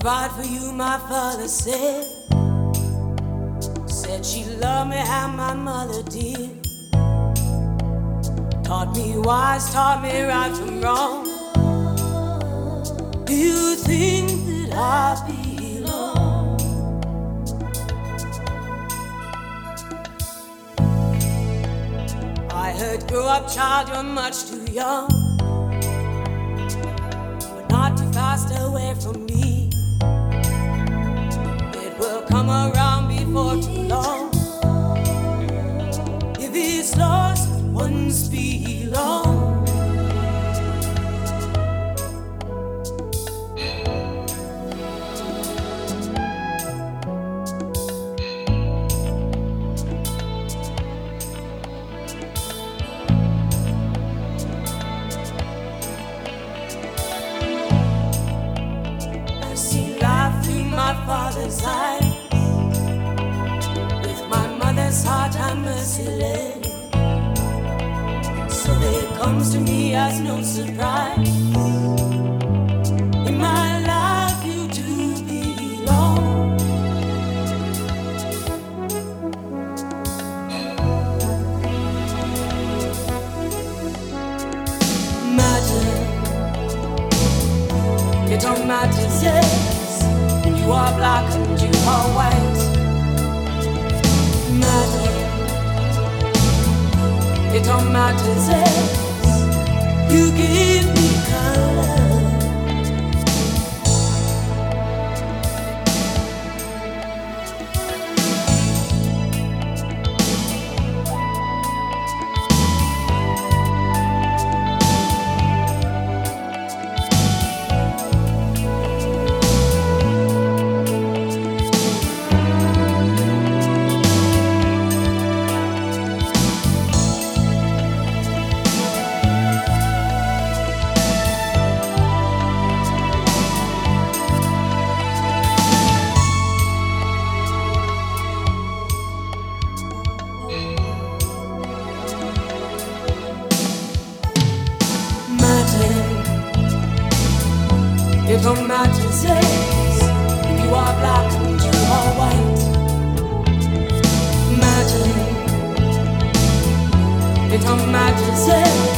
provide for you, my father said. Said she loved me how my mother did. Taught me wise, taught me right from wrong. Do you think that I belong? I heard, grow up, child, you're much too young, but not too fast away from me. It will come around before too long. If it's lost, once belong. I see life through my father's eyes. With my mother's heart, I'm merciless. So it comes to me as no surprise. In my life, you do belong. Matter, it don't matter, yes. You are black and you are white. Matter, it don't matter, yes. You give me color. It don't matter, yes. You are black and you are white. Matter. It don't matter, yes.